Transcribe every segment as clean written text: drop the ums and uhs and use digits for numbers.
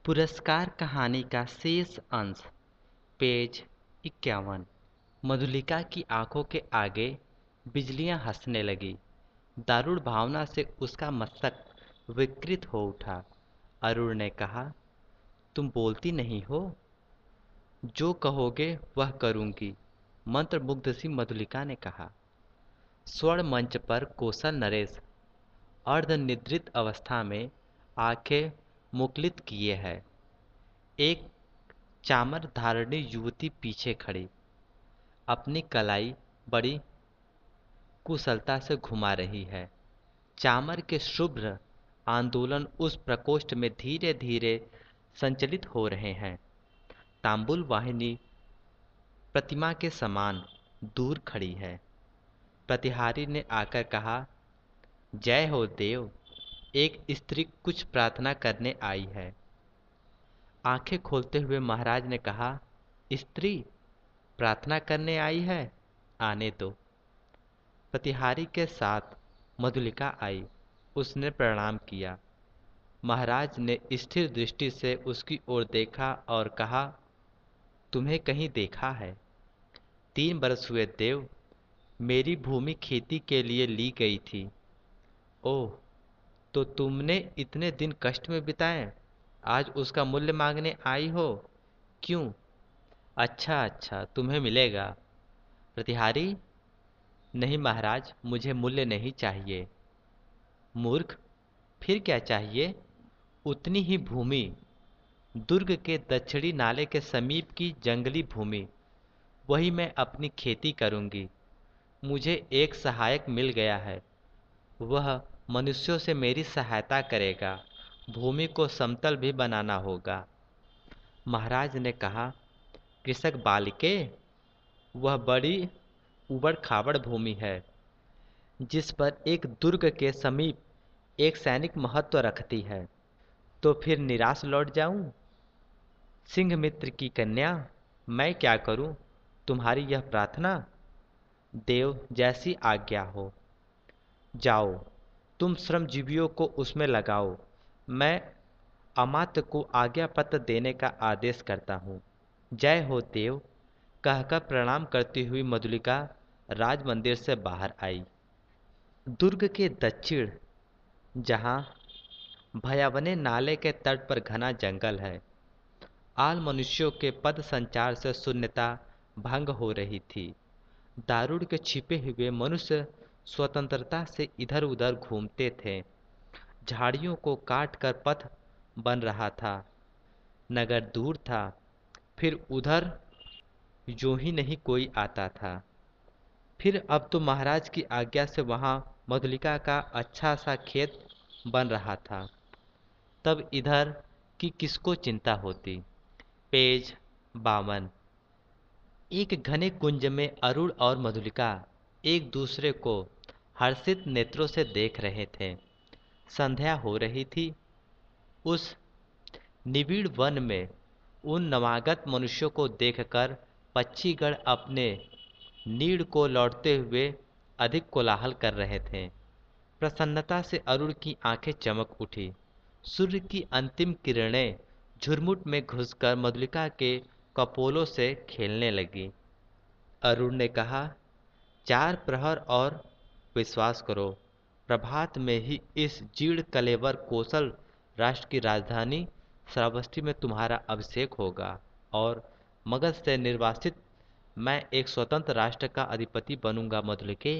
पुरस्कार कहानी का शेष अंश पेज 51। मधुलिका की आंखों के आगे बिजलियां हंसने लगी। दारुण भावना से उसका मस्तक विकृत हो उठा। अरुण ने कहा, तुम बोलती नहीं हो? जो कहोगे वह करूंगी, मंत्रमुग्ध सी मधुलिका ने कहा। स्वर्ण मंच पर कौशल नरेश अर्धनिद्रित अवस्था में आंखें मुकुलित किए है। एक चामर धारिणी युवती पीछे खड़ी अपनी कलाई बड़ी कुशलता से घुमा रही है। चामर के शुभ्र आंदोलन उस प्रकोष्ठ में धीरे धीरे संचलित हो रहे हैं। तांबुल वाहिनी प्रतिमा के समान दूर खड़ी है। प्रतिहारी ने आकर कहा, जय हो देव, एक स्त्री कुछ प्रार्थना करने आई है। आंखें खोलते हुए महाराज ने कहा, स्त्री प्रार्थना करने आई है, आने दो। प्रतिहारी के साथ मधुलिका आई। उसने प्रणाम किया। महाराज ने स्थिर दृष्टि से उसकी ओर देखा और कहा, तुम्हें कहीं देखा है? 3 बरस हुए देव, मेरी भूमि खेती के लिए ली गई थी। ओह, तो तुमने इतने दिन कष्ट में बिताए, आज उसका मूल्य मांगने आई हो? क्यों? अच्छा अच्छा, तुम्हें मिलेगा। प्रतिहारी, नहीं महाराज, मुझे मूल्य नहीं चाहिए। मूर्ख, फिर क्या चाहिए? उतनी ही भूमि, दुर्ग के दक्षिणी नाले के समीप की जंगली भूमि, वही मैं अपनी खेती करूंगी। मुझे एक सहायक मिल गया है, वह मनुष्यों से मेरी सहायता करेगा। भूमि को समतल भी बनाना होगा। महाराज ने कहा, कृषक बालिके, वह बड़ी उबड़ खाबड़ भूमि है जिस पर एक दुर्ग के समीप एक सैनिक महत्व रखती है। तो फिर निराश लौट जाऊं? सिंह मित्र की कन्या, मैं क्या करूं? तुम्हारी यह प्रार्थना? देव, जैसी आज्ञा हो। जाओ, तुम श्रमजीवियों को उसमें लगाओ। मैं अमात्य को आज्ञा पत्र देने का आदेश करता हूँ। जय हो देव, कहकर प्रणाम करती हुई मधुलिका राज मंदिर से बाहर आई। दुर्ग के दक्षिण, जहाँ भयावने नाले के तट पर घना जंगल है, आल मनुष्यों के पद संचार से शून्यता भंग हो रही थी। दारुण के छिपे हुए मनुष्य स्वतंत्रता से इधर उधर घूमते थे। झाड़ियों को काट कर पथ बन रहा था। नगर दूर था, फिर उधर यूं ही नहीं कोई आता था। फिर अब तो महाराज की आज्ञा से वहां मधुलिका का अच्छा सा खेत बन रहा था। तब इधर की किसको चिंता होती। पेज 52। एक घने कुंज में अरुण और मधुलिका एक दूसरे को हर्षित नेत्रों से देख रहे थे। संध्या हो रही थी। उस निबिड़ वन में उन नवागत मनुष्यों को देखकर पक्षीगण अपने नीड़ को लौटते हुए अधिक कोलाहल कर रहे थे। प्रसन्नता से अरुण की आंखें चमक उठी। सूर्य की अंतिम किरणें झुरमुट में घुसकर मधुलिका के कपोलों से खेलने लगी। अरुण ने कहा, 4 प्रहर और विश्वास करो, प्रभात में ही इस जीर्ण कलेवर कौशल राष्ट्र की राजधानी श्रावस्ती में तुम्हारा अभिषेक होगा और मगध से निर्वासित मैं एक स्वतंत्र राष्ट्र का अधिपति बनूंगा। मधुलिके,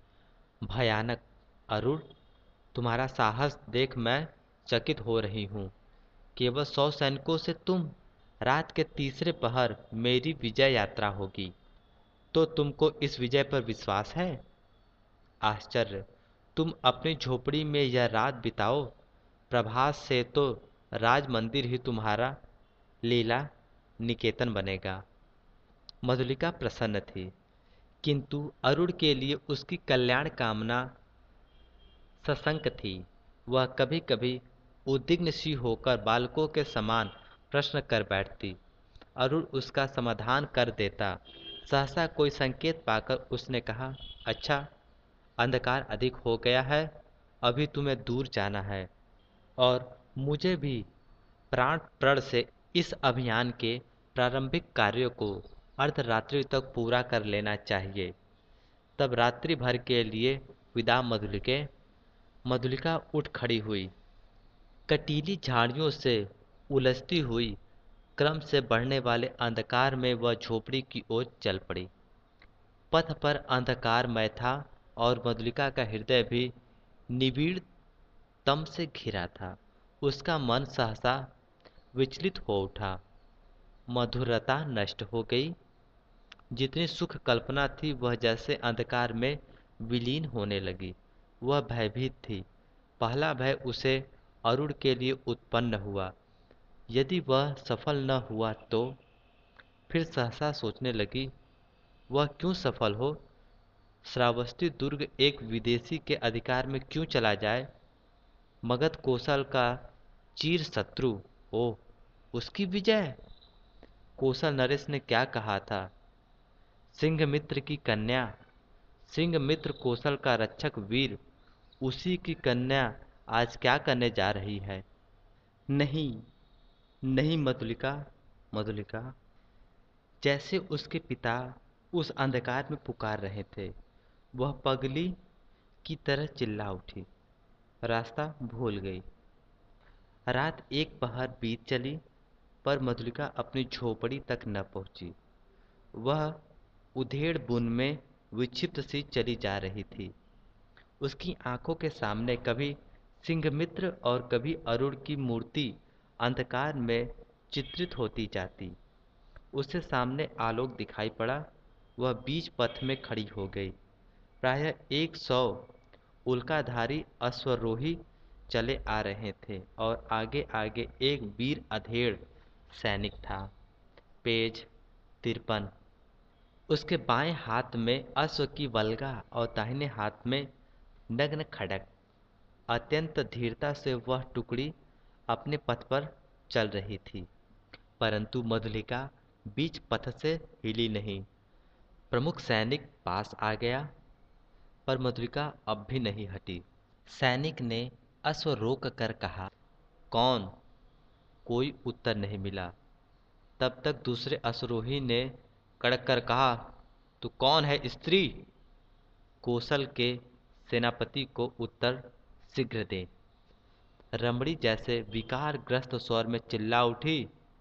भयानक अरुण, तुम्हारा साहस देख मैं चकित हो रही हूँ। केवल 100 सैनिकों से तुम रात के तीसरे पहर मेरी विजय यात्रा होगी। तो तुमको इस विजय पर विश्वास है? आश्चर्य, तुम अपनी झोपड़ी में यह रात बिताओ, प्रभात से तो राज मंदिर ही तुम्हारा लीला निकेतन बनेगा। मधुलिका प्रसन्न थी, किंतु अरुण के लिए उसकी कल्याण कामना सशंक थी। वह कभी कभी उद्विग्न सी होकर बालकों के समान प्रश्न कर बैठती। अरुण उसका समाधान कर देता। सहसा कोई संकेत पाकर उसने कहा, अच्छा, अंधकार अधिक हो गया है, अभी तुम्हें दूर जाना है और मुझे भी प्राण प्रण से इस अभियान के प्रारंभिक कार्यों को अर्धरात्रि तक पूरा कर लेना चाहिए। तब रात्रि भर के लिए विदा मधुलिका उठ खड़ी हुई। कटीली झाड़ियों से उलझती हुई क्रम से बढ़ने वाले अंधकार में वह झोपड़ी की ओर चल पड़ी। पथ पर अंधकारमय था और मधुलिका का हृदय भी निविड़ तम से घिरा था। उसका मन सहसा विचलित हो उठा। मधुरता नष्ट हो गई। जितनी सुख कल्पना थी वह जैसे अंधकार में विलीन होने लगी। वह भयभीत थी। पहला भय उसे अरुण के लिए उत्पन्न हुआ। यदि वह सफल न हुआ तो? फिर सहसा सोचने लगी, वह क्यों सफल हो? श्रावस्ती दुर्ग एक विदेशी के अधिकार में क्यों चला जाए? मगध कौशल का चीर शत्रु, ओह उसकी विजय! कौशल नरेश ने क्या कहा था? सिंहमित्र की कन्या, सिंहमित्र कौशल का रक्षक वीर, उसी की कन्या आज क्या करने जा रही है? नहीं नहीं मधुलिका, मधुलिका। जैसे उसके पिता उस अंधकार में पुकार रहे थे, वह पगली की तरह चिल्ला उठी। रास्ता भूल गई। रात एक पहर बीत चली पर मधुलिका अपनी झोपड़ी तक न पहुंची। वह उधेड़ बुन में विक्षिप्त सी चली जा रही थी। उसकी आंखों के सामने कभी सिंहमित्र और कभी अरुण की मूर्ति अंधकार में चित्रित होती जाती। उसके सामने आलोक दिखाई पड़ा। वह बीच पथ में खड़ी हो गई। प्रायः 100 उल्काधारी अश्वरोही चले आ रहे थे और आगे आगे एक वीर अधेड़ सैनिक था। पेज 53। उसके बाएं हाथ में अश्व की वल्गा और दाहिने हाथ में नग्न खड्ग। अत्यंत धीरता से वह टुकड़ी अपने पथ पर चल रही थी, परंतु मधुलिका बीच पथ से हिली नहीं। प्रमुख सैनिक पास आ गया, पर मधुलिका अब भी नहीं हटी। सैनिक ने अश्व रोक कर कहा, कौन? कोई उत्तर नहीं मिला। तब तक दूसरे अश्वरोही ने कड़क कर कहा, तू कौन है स्त्री? कौशल के सेनापति को उत्तर शीघ्र दे। रमणी जैसे विकारग्रस्त स्वर में चिल्ला उठी,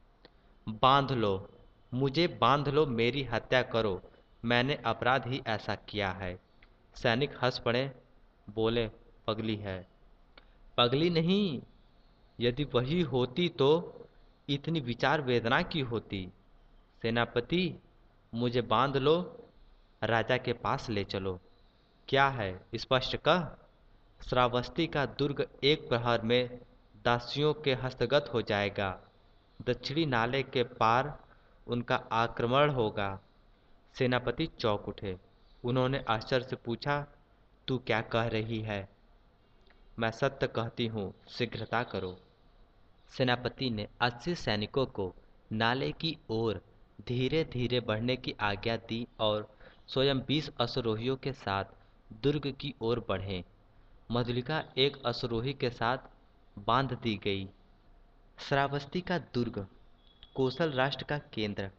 बांध लो, मुझे बांध लो, मेरी हत्या करो, मैंने अपराध ही ऐसा किया है। सैनिक हंस पड़े, बोले, पगली है। पगली नहीं, यदि वही होती तो इतनी विचार वेदना की होती। सेनापति, मुझे बांध लो, राजा के पास ले चलो। क्या है, स्पष्ट कह। श्रावस्ती का दुर्ग एक प्रहर में दासियों के हस्तगत हो जाएगा। दक्षिणी नाले के पार उनका आक्रमण होगा। सेनापति चौंक उठे। उन्होंने आश्चर्य से पूछा, तू क्या कह रही है? मैं सत्य कहती हूँ, शीघ्रता करो। सेनापति ने 80 सैनिकों को नाले की ओर धीरे धीरे बढ़ने की आज्ञा दी और स्वयं 20 अश्वरोहियों के साथ दुर्ग की ओर बढ़े। मधुलिका एक अश्वरोही के साथ बांध दी गई। श्रावस्ती का दुर्ग, कौशल राष्ट्र का केंद्र,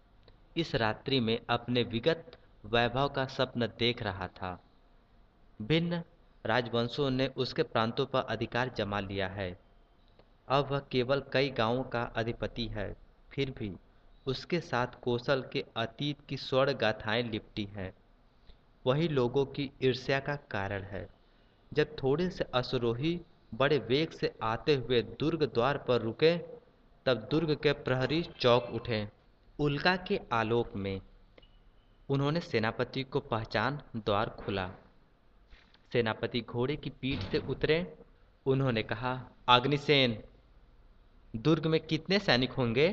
इस रात्रि में अपने विगत वैभव का स्वप्न देख रहा था। भिन्न राजवंशों ने उसके प्रांतों पर अधिकार जमा लिया है। अब वह केवल कई गांवों का अधिपति है। फिर भी उसके साथ कौशल के अतीत की स्वर्ण गाथाएं लिपटी हैं। वही लोगों की ईर्ष्या का कारण है। जब थोड़े से अश्वरोही बड़े वेग से आते हुए दुर्ग द्वार पर रुके, तब दुर्ग के प्रहरी चौंक उठे। उल्का के आलोक में उन्होंने सेनापति को पहचान द्वार खुला। सेनापति घोड़े की पीठ से उतरे। उन्होंने कहा, अग्निसेन, दुर्ग में कितने सैनिक होंगे?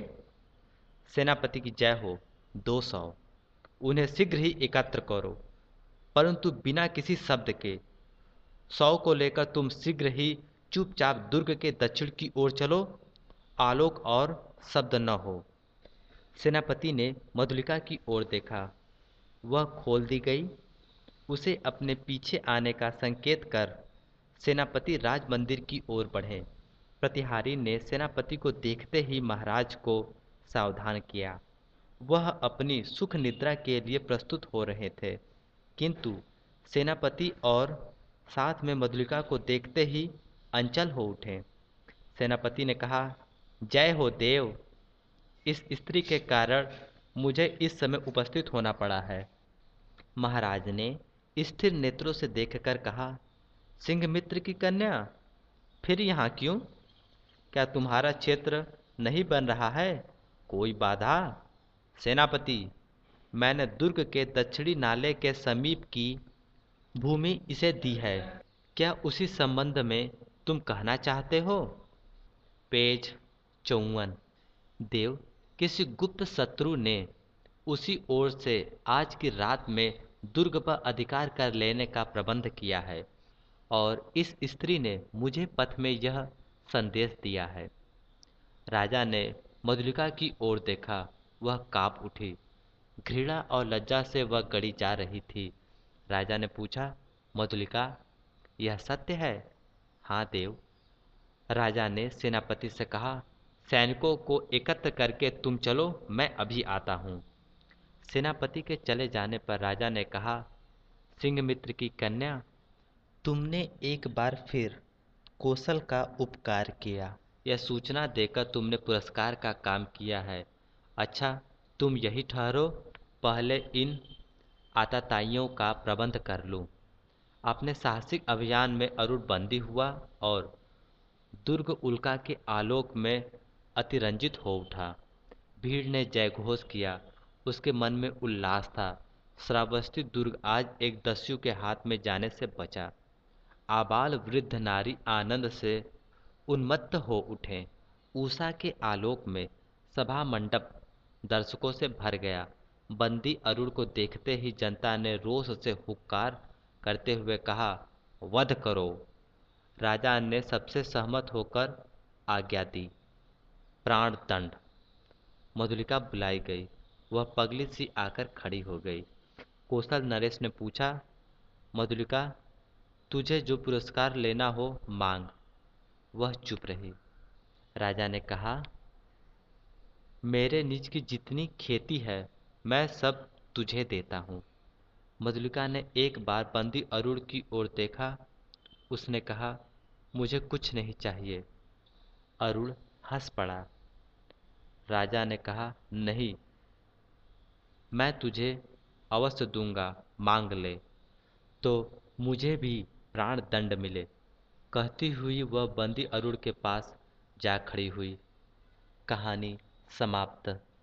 सेनापति की जय हो। 200। उन्हें शीघ्र ही एकत्र करो, परंतु बिना किसी शब्द के। 100 को लेकर तुम शीघ्र ही चुपचाप दुर्ग के दक्षिण की ओर चलो। आलोक और शब्द न हो। सेनापति ने मधुलिका की ओर देखा। वह खोल दी गई। उसे अपने पीछे आने का संकेत कर सेनापति राज मंदिर की ओर बढ़े। प्रतिहारी ने सेनापति को देखते ही महाराज को सावधान किया। वह अपनी सुख निद्रा के लिए प्रस्तुत हो रहे थे, किंतु सेनापति और साथ में मधुलिका को देखते ही अंचल हो उठे। सेनापति ने कहा, जय हो देव, इस स्त्री के कारण मुझे इस समय उपस्थित होना पड़ा है। महाराज ने स्थिर नेत्रों से देखकर कहा, सिंहमित्र की कन्या, फिर यहाँ क्यों? क्या तुम्हारा क्षेत्र नहीं बन रहा है? कोई बाधा? सेनापति, मैंने दुर्ग के दक्षिणी नाले के समीप की भूमि इसे दी है। क्या उसी संबंध में तुम कहना चाहते हो? पेज 54। देव, किसी गुप्त शत्रु ने उसी ओर से आज की रात में दुर्ग पर अधिकार कर लेने का प्रबंध किया है और इस स्त्री ने मुझे पथ में यह संदेश दिया है। राजा ने मधुलिका की ओर देखा। वह कांप उठी। घृणा और लज्जा से वह गड़ी जा रही थी। राजा ने पूछा, मधुलिका, यह सत्य है? हाँ देव। राजा ने सेनापति से कहा, सैनिकों को एकत्र करके तुम चलो, मैं अभी आता हूँ। सेनापति के चले जाने पर राजा ने कहा, सिंहमित्र की कन्या, तुमने एक बार फिर कौशल का उपकार किया। यह सूचना देकर तुमने पुरस्कार का काम किया है। अच्छा, तुम यही ठहरो, पहले इन आताताइयों का प्रबंध कर लूं। अपने साहसिक अभियान में अरुण बंदी हुआ और दुर्ग उल्का के आलोक में अतिरंजित हो उठा। भीड़ ने जयघोष किया। उसके मन में उल्लास था। श्रावस्ती दुर्ग आज एक दस्यु के हाथ में जाने से बचा। आबाल वृद्ध नारी आनंद से उन्मत्त हो उठे। उषा के आलोक में सभा मंडप दर्शकों से भर गया। बंदी अरुण को देखते ही जनता ने रोष से हुक्कार करते हुए कहा, वध करो। राजा ने सबसे सहमत होकर आज्ञा दी। प्राण दंड। मधुलिका बुलाई गई। वह पगली सी आकर खड़ी हो गई। कौशल नरेश ने पूछा, मधुलिका, तुझे जो पुरस्कार लेना हो मांग। वह चुप रही। राजा ने कहा, मेरे निज की जितनी खेती है मैं सब तुझे देता हूँ। मधुलिका ने एक बार बंदी अरुण की ओर देखा। उसने कहा, मुझे कुछ नहीं चाहिए। अरुण हंस पड़ा। राजा ने कहा, नहीं, मैं तुझे अवश्य दूंगा, मांग ले, तो मुझे भी प्राण दंड मिले। कहती हुई वह बंदी अरुण के पास जा खड़ी हुई। कहानी समाप्त।